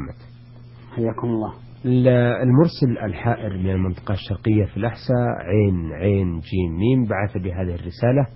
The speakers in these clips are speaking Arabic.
محمد. حياكم الله. المرسل الحائر من المنطقة الشرقية في الأحساء عين جيم ميم بعث بهذه الرسالة،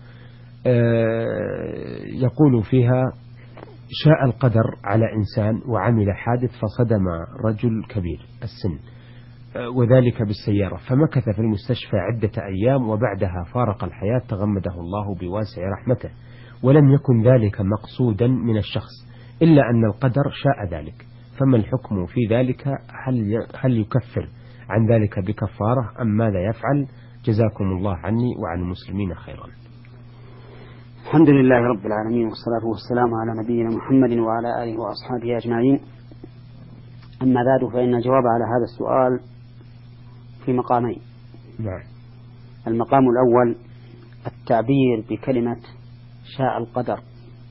يقول فيها: شاء القدر على إنسان وعمل حادث فصدم رجل كبير السن وذلك بالسيارة، فمكث في المستشفى عدة أيام وبعدها فارق الحياة تغمده الله بواسع رحمته، ولم يكن ذلك مقصودا من الشخص إلا أن القدر شاء ذلك، فما الحكم في ذلك؟ هل يكفر عن ذلك بكفارة أم ماذا يفعل؟ جزاكم الله عني وعن المسلمين خيرا. الحمد لله رب العالمين، والصلاة والسلام على نبينا محمد وعلى آله وأصحابه أجمعين. أما بعد، فإن الجواب على هذا السؤال في مقامين. نعم. المقام الأول التعبير بكلمة شاء القدر،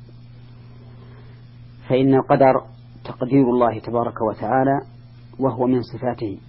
فإن القدر تقدير الله تبارك وتعالى وهو من صفاته،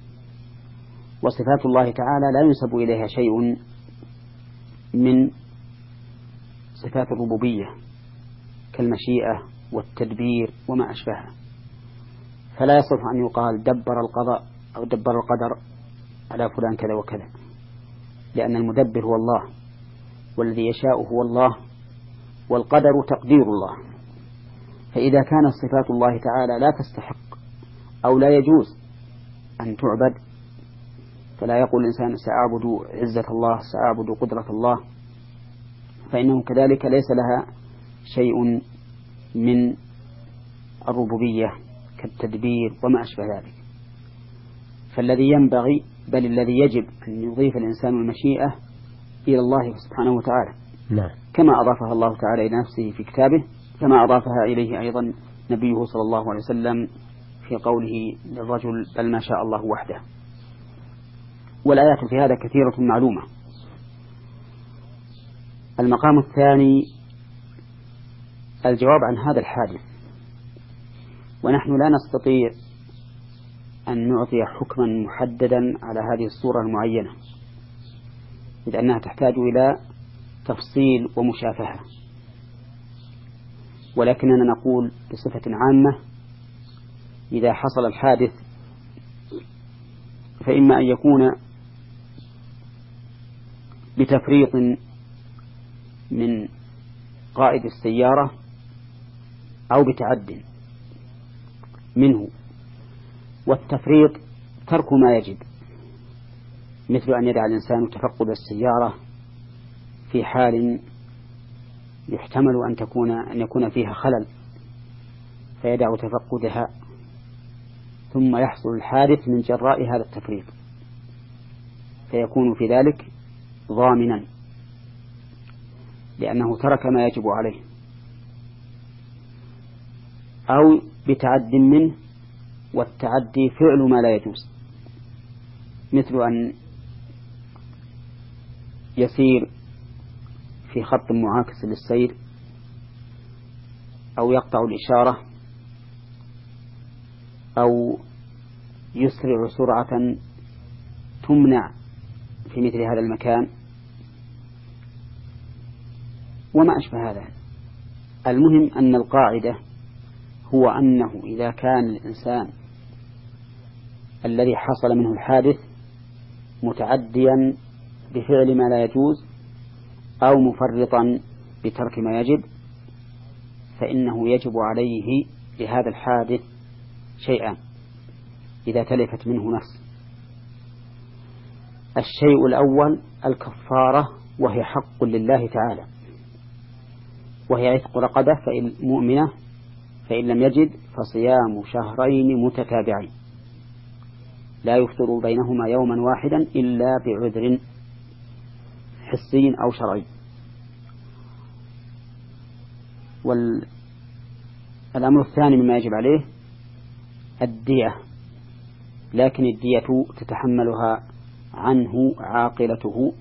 وصفات الله تعالى لا ينسب إليها شيء من صفات الربوبية كالمشيئة والتدبير وما أشبهها، فلا يصح أن يقال دبر القضاء أو دبر القدر على فلان كذا وكذا، لأن المدبر هو الله، والذي يشاء هو الله، والقدر تقدير الله. فإذا كانت صفات الله تعالى لا تستحق أو لا يجوز أن تعبد، فلا يقول الإنسان سأعبد عزة الله، سأعبد قدرة الله، فإنه كذلك ليس لها شيء من الربوبية كالتدبير وما أشبه ذلك. فالذي ينبغي بل الذي يجب أن يضيف الإنسان المشيئة إلى الله سبحانه وتعالى، نعم. كما أضافها الله تعالى إلى نفسه في كتابه، كما أضافها إليه أيضا نبيه صلى الله عليه وسلم في قوله للرجل بل ما شاء الله وحده. والآيات في هذا كثيرة معلومة. المقام الثاني الجواب عن هذا الحادث، ونحن لا نستطيع أن نعطي حكما محددا على هذه الصورة المعينة، إذ أنها تحتاج إلى تفصيل ومشافهة، ولكننا نقول بصفة عامة: إذا حصل الحادث فإما أن يكون بتفريط من قائد السيارة أو بتعد منه، والتفريط ترك ما يجب، مثل أن يدع الإنسان تفقد السيارة في حال يحتمل أن يكون فيها خلل، فيدع تفقدها ثم يحصل الحادث من جراء هذا التفريط، فيكون في ذلك ضامنا لأنه ترك ما يجب عليه، أو بتعد منه، والتعدي فعل ما لا يجوز، مثل أن يسير في خط معاكس للسير، أو يقطع الإشارة، أو يسرع سرعة تمنع في مثل هذا المكان وما أشبه هذا. المهم أن القاعدة هو أنه إذا كان الإنسان الذي حصل منه الحادث متعديا بفعل ما لا يجوز أو مفرطا بترك ما يجب، فإنه يجب عليه لهذا الحادث شيئان إذا تلفت منه نفس. الشيء الأول الكفارة، وهي حق لله تعالى، وهي عتق رقبة مؤمنة، فإن لم يجد فصيام شهرين متتابعين لا يفطر بينهما يوما واحدا إلا بعذر حسي أو شرعي. والأمر الثاني مما يجب عليه الدية، لكن الدية تتحملها عنه عاقلته،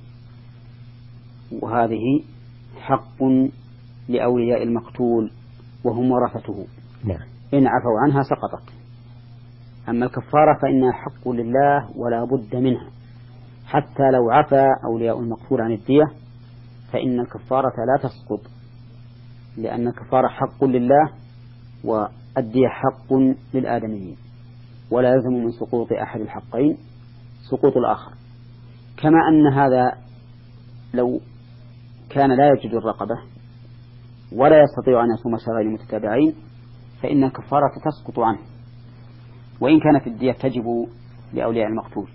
وهذه حق لأولياء المقتول وهم ورثته، إن عفوا عنها سقطت. أما الكفارة فإنها حق لله ولا بد منها، حتى لو عفى أولياء المقتول عن الدية فإن الكفارة لا تسقط، لأن الكفارة حق لله، الدية حق للآدميين، ولا يلزم من سقوط أحد الحقين سقوط الآخر. كما أن هذا لو كان لا يجد الرقبة ولا يستطيع أن يصوم شهرين متتابعين فإن الكفارة تسقط عنه، وإن كانت الدية تجب لأولياء المقتول.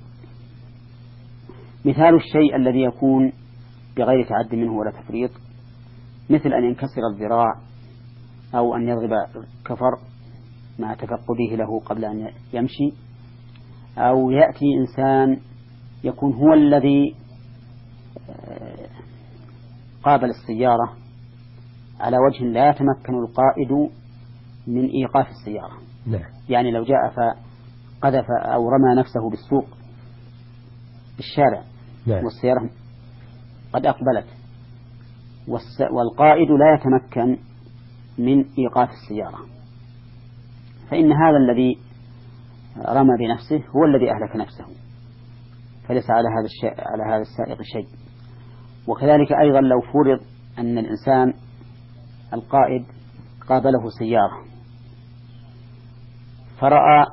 مثال الشيء الذي يكون بغير تعد منه ولا تفريط، مثل أن ينكسر الذراع أو أن يضرب كفر مع تفقده له قبل أن يمشي، أو يأتي إنسان يكون هو الذي قابل السيارة على وجه لا يتمكن القائد من إيقاف السيارة. يعني لو جاء فقذف أو رمى نفسه بالسوق بالشارع والسيارة قد أقبلت والقائد لا يتمكن من إيقاف السيارة، فإن هذا الذي رمى بنفسه هو الذي أهلك نفسه، فليس على هذا السائق شيء. وكذلك أيضا لو فرض أن الإنسان القائد قابله سيارة فرأى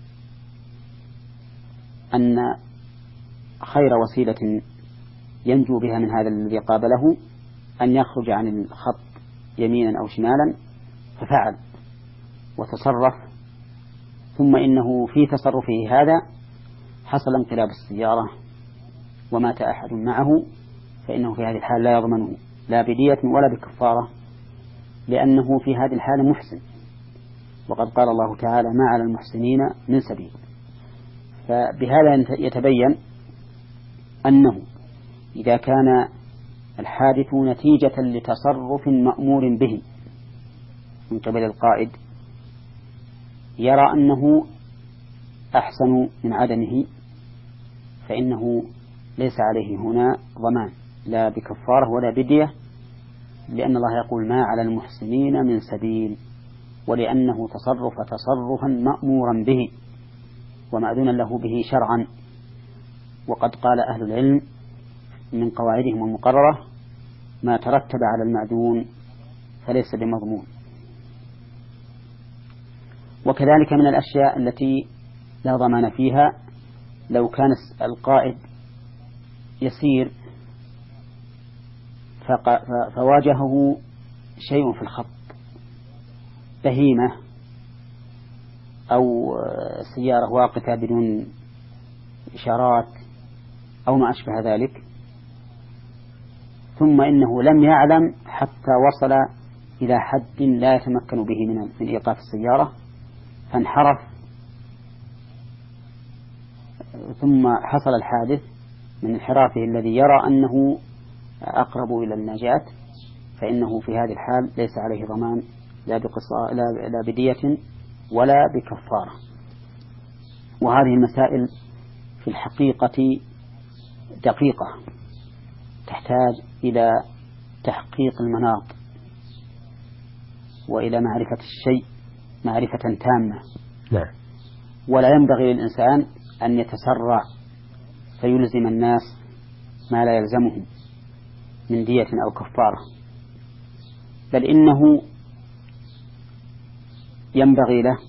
أن خير وسيلة ينجو بها من هذا الذي قابله أن يخرج عن الخط يمينا أو شمالا، ففعل وتصرف، ثم إنه في تصرفه هذا حصل انقلاب السيارة ومات أحد معه، فإنه في هذه الحال لا يضمنه لا بدية ولا بكفارة، لأنه في هذه الحالة محسن، وقد قال الله تعالى ما على المحسنين من سبيل. فبهذا يتبين أنه إذا كان الحادث نتيجة لتصرف مأمور به من قبل القائد يرى أنه أحسن من عدمه، فإنه ليس عليه هنا ضمان لا بكفارة ولا بدية، لأن الله يقول ما على المحسنين من سبيل، ولأنه تصرفا مأمورا به ومأذونا له به شرعا. وقد قال أهل العلم من قواعدهم المقررة ما ترتب على المأذون فليس بمضمون. وكذلك من الأشياء التي لا ضمان فيها لو كان القائد يسير فواجهه شيء في الخط، بهيمة أو سيارة واقفة بدون إشارات أو ما أشبه ذلك، ثم إنه لم يعلم حتى وصل إلى حد لا يتمكن به من إيقاف السيارة فانحرف، ثم حصل الحادث من انحرافه الذي يرى أنه أقرب إلى النجاة، فإنه في هذه الحال ليس عليه ضمان لا بدية ولا بكفارة. وهذه المسائل في الحقيقة دقيقة تحتاج إلى تحقيق المناط وإلى معرفة الشيء معرفة تامة. ولا ينبغي للإنسان أن يتسرع فيلزم الناس ما لا يلزمهم من دية أو كفارة، بل إنه ينبغي له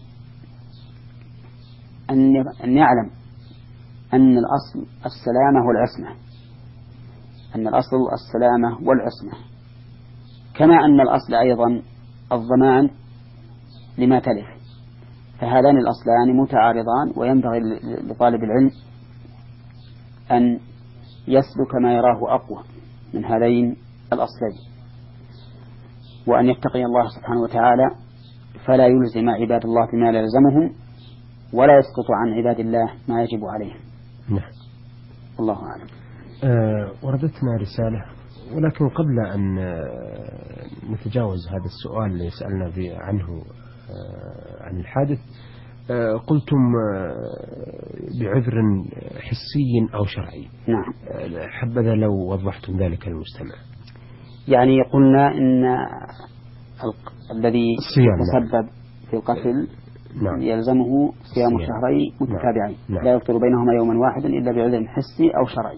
أن يعلم أن الأصل السلامة والعصمة، أن الأصل السلامة والعصمة، كما أن الأصل أيضا الضمان لما تلف، فهذان الأصلان متعارضان، وينبغي لطالب العلم أن يسلك ما يراه أقوى من هذين الأصلين، وأن يتقي الله سبحانه وتعالى فلا يلزم عباد الله بما لا يلزمهم ولا يسقط عن عباد الله ما يجب عليهم. الله أعلم. وردتنا رسالة، ولكن قبل أن نتجاوز هذا السؤال اللي سألنا عنه عن الحادث، قلتم بعذر حسي أو شرعي. نعم. حبذا لو وضحتم ذلك للمستمع. يعني قلنا إن الذي يتسبب في القتل يلزمه صيام شهرين متتابعين لا يفطر بينهما يوما واحدا إلا بعذر حسي أو شرعي.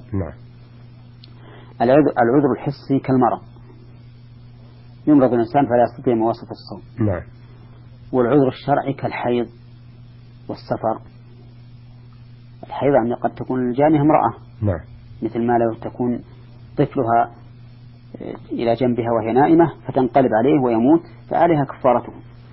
العذر الحسي كالمرض، يمرض الإنسان فلا يستطيع مواصلة الصوم. والعذر الشرعي كالحيض والسفر. الحيض يعني قد تكون الجانية امرأة، نعم، مثل ما لو تكون طفلها إلى جنبها وهي نائمة فتنقلب عليه ويموت فعليها كفارته،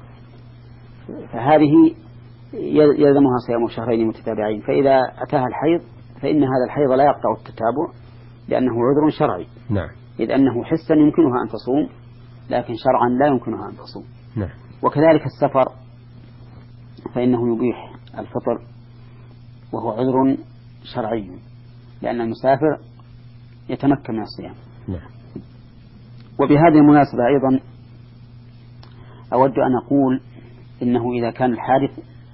فهذه يلزمها صيام شهرين متتابعين. فإذا أتاها الحيض فإن هذا الحيض لا يقطع التتابع لأنه عذر شرعي، نعم، إذ أنه حسا يمكنها أن تصوم لكن شرعا لا يمكنها أن تصوم. نعم. وكذلك السفر فإنه يبيح الفطر وهو عذر شرعي لأن المسافر يتمكن من الصيام. نعم. وبهذه المناسبة أيضا أود أن أقول إنه إذا كان الحادث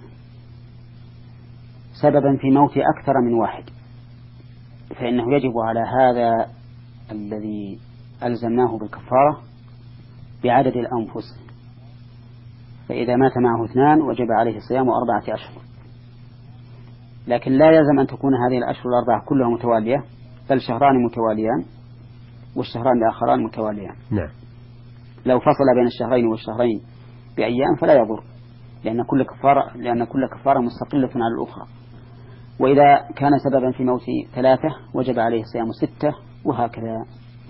سببا في موت أكثر من واحد فإنه يجب على هذا الذي ألزمناه بالكفارة بعدد الأنفس، فإذا مات معه 2 وجب عليه صيام 4 أشهر، لكن لا يلزم أن تكون هذه الأشهر الأربعة كلها متوالية، بل شهران متواليان والشهران الآخران متواليان. نعم. لو فصل بين الشهرين والشهرين بأيام فلا يضر لأن كل كفارة مستقلة على الأخرى. وإذا كان سببا في موت 3 وجب عليه صيام 6 وهكذا.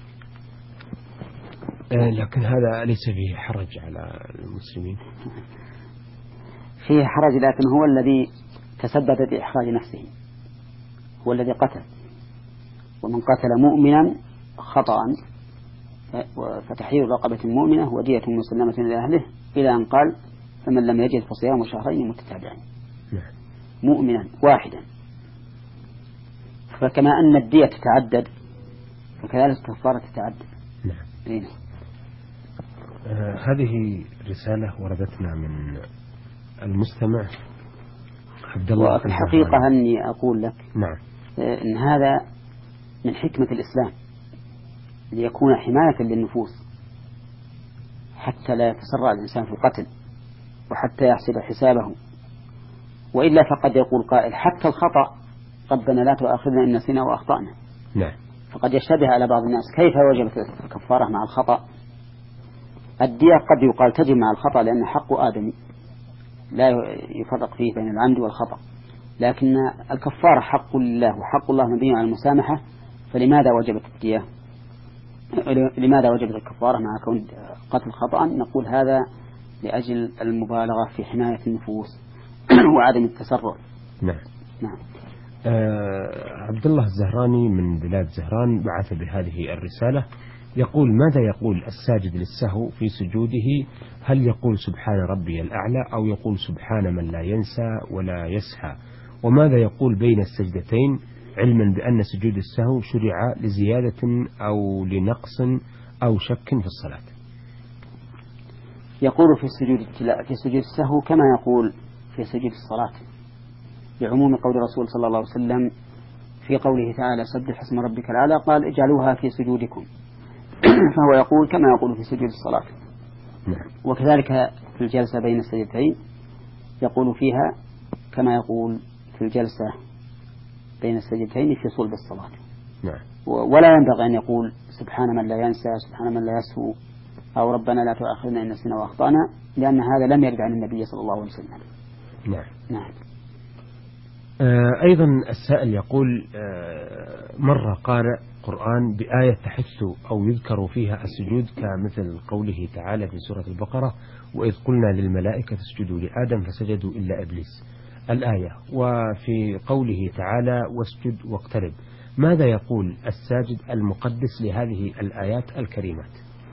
لكن هذا ليس فيه حرج على المسلمين. فيه حرج لكن هو الذي تسبب بإحراج نفسه، هو الذي قتل. ومن قتل مؤمنا خطأ فتحرير رقبة مؤمنة ودية مسلمة إلى أهله إلى أن قال فمن لم يجد فصيام شهرين متتابعين. نعم. مؤمنا واحدا. فكما أن الدية تتعدد فكذلك الكفارة تتعدد. نعم. هذه رسالة وردتنا من المستمع عبد الله. وفي الحقيقة أني أقول لك نعم. إن هذا من حكمة الإسلام ليكون حماية للنفوس حتى لا يتسرع الإنسان في القتل وحتى يحسب حسابه، وإلا فقد يقول قائل حتى الخطأ ربنا لا تؤاخذنا إن نسينا وأخطأنا. نعم. فقد يشتبه على بعض الناس كيف وجبت الكفارة مع الخطأ. الدية قد يقال تجب مع الخطأ لأن حق آدم لا يفرق فيه بين العمد والخطأ، لكن الكفارة حق لله وحق الله مبني على المسامحة، فلماذا وجبت الدية؟ لماذا وجبت الكفارة مع كون قتل خطأ؟ نقول هذا لأجل المبالغة في حماية النفوس وعدم التسرع. نعم. نعم. عبد الله الزهراني من بلاد زهران بعث بهذه الرسالة يقول ماذا يقول الساجد للسهو في سجوده؟ هل يقول سبحان ربي الأعلى أو يقول سبحان من لا ينسى ولا يسهى؟ وماذا يقول بين السجدتين علما بأن سجود السهو شرع لزيادة أو لنقص أو شك في الصلاة؟ يقول في سجود السهو كما يقول في سجود الصلاة لعموم قول الرسول صلى الله عليه وسلم في قوله تعالى سبح اسم ربك الأعلى قال اجعلوها في سجودكم فهو يقول كما يقول في سجود الصلاة. وكذلك في الجلسة بين السجدتين يقول فيها كما يقول في الجلسة بين السجدتين في صلب الصلاة. ولا ينبغي أن يقول سبحان من لا ينسى سبحان من لا يسهو أو ربنا لا تؤاخذنا إن نسينا وأخطأنا، لأن هذا لم يرد عن النبي صلى الله عليه وسلم. نعم. أيضا السائل يقول مرة قارئ قرآن بآية تحث أو يذكر فيها السجود كمثل قوله تعالى في سورة البقرة وإذ قلنا للملائكة اسجدوا لآدم فسجدوا إلا إبليس الآية، وفي قوله تعالى واسجد واقترب. ماذا يقول الساجد المقدس لهذه الآيات الكريمات؟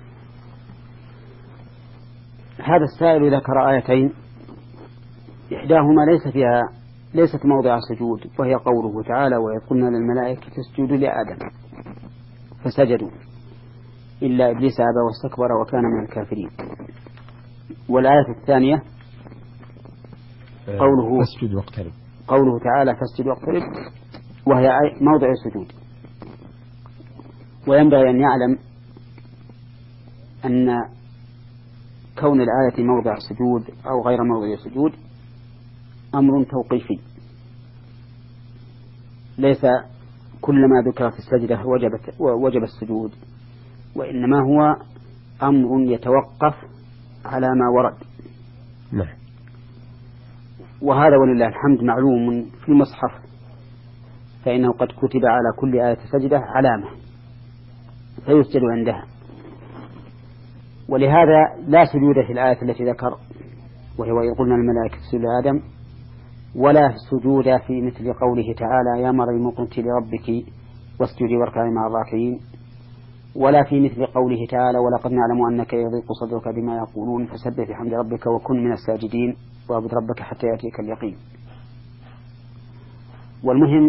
هذا السائل ذكر آيتين إحداهما ليست موضع السجود وهي قوله تعالى وإذ قلنا للملائكة اسجدوا لآدم فسجدوا إلا إبليس أبى واستكبر وكان من الكافرين. والآية الثانية قوله فاسجد واقترب، قوله تعالى فاسجد واقترب وهي موضع السجود. وينبغي أن يعلم أن كون الآية موضع السجود أو غير موضع السجود أمر توقيفي، ليس كل ما ذكر في السجدة وجب السجود، وإنما هو أمر يتوقف على ما ورد نعم. وهذا ولله الحمد معلوم في المصحف، فإنه قد كتب على كل آية سجدة علامة فيسجد عندها. ولهذا لا سجود في الآية التي ذكر وهي وإذ قلنا الملائكة اسجدوا لآدم، ولا سجود في مثل قوله تعالى يا مريم اقنتي لربك واسجدي واركعي مع الراكعين، ولا في مثل قوله تعالى ولقد نعلم أنك يضيق صدرك بما يقولون فسبح بحمد ربك وكن من الساجدين واعبد ربك حتى يأتيك اليقين. والمهم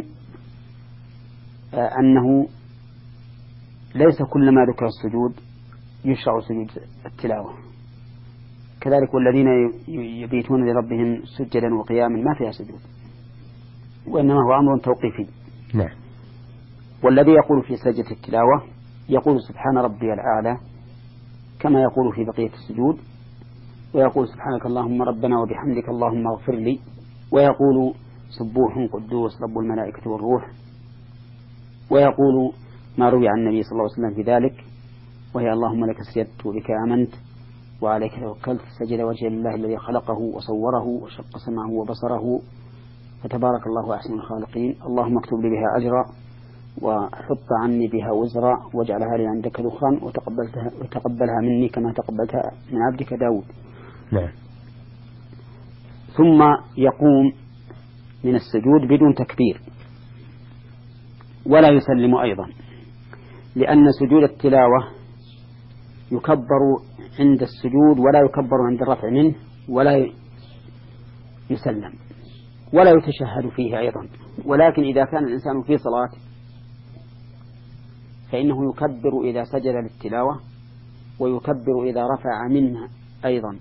أنه ليس كلما ذكر السجود يشرع سجود التلاوة، كذلك والذين يبيتون لربهم سجدا وقياما ما فيها سجود، وإنما هو أمر توقيفي. نعم. والذي يقول في سجدة التلاوة يقول سبحان ربي الأعلى كما يقول في بقية السجود، ويقول سبحانك اللهم ربنا وبحمدك اللهم اغفر لي، ويقول سبوح قدوس رب الملائكة والروح، ويقول ما روي عن النبي صلى الله عليه وسلم في ذلك وهي اللهم لك سجدت وبك آمنت وعليك توكلت سجد وجه لله الذي خلقه وصوره وشق سمعه وبصره فتبارك الله أحسن الخالقين، اللهم اكتب لي بها أجرا وحط عني بها وزرا واجعلها لي عندك ذخرا وتقبلها مني كما تقبلتها من عبدك داود. نعم. ثم يقوم من السجود بدون تكبير ولا يسلم أيضا، لأن سجود التلاوة يكبر عند السجود ولا يكبر عند الرفع منه ولا يسلم ولا يتشهد فيه أيضا. ولكن إذا كان الإنسان في صلاة فإنه يكبر إذا سجد للتلاوة ويكبر إذا رفع منها أيضا،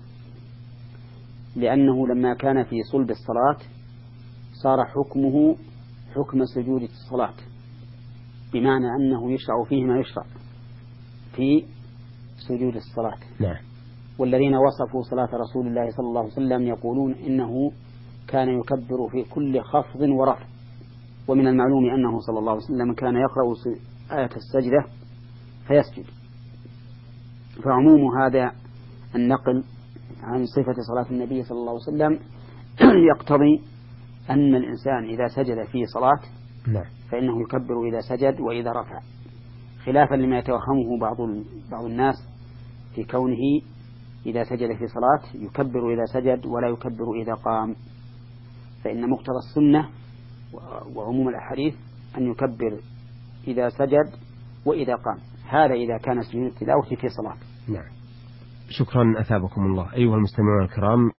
لأنه لما كان في صلب الصلاة صار حكمه حكم سجود الصلاة، بمعنى أنه يشرع فيه ما يشرع في سجود الصلاة. نعم. والذين وصفوا صلاة رسول الله صلى الله عليه وسلم يقولون إنه كان يكبر في كل خفض ورفع، ومن المعلوم أنه صلى الله عليه وسلم كان يقرأ آية السجدة فيسجد. فعموم هذا النقل عن صفة صلاة النبي صلى الله عليه وسلم يقتضي أن الإنسان إذا سجد في صلاة فإنه يكبر إذا سجد وإذا رفع، خلافا لما يتوهمه بعض الناس في كونه إذا سجد في صلاة يكبر إذا سجد ولا يكبر إذا قام، فإن مقتضى السنة وعموم الأحاديث أن يكبر إذا سجد وإذا قام، هذا إذا كان سجود التلاوة في صلاة. نعم. شكرا أثابكم الله. أيها المستمعون الكرام.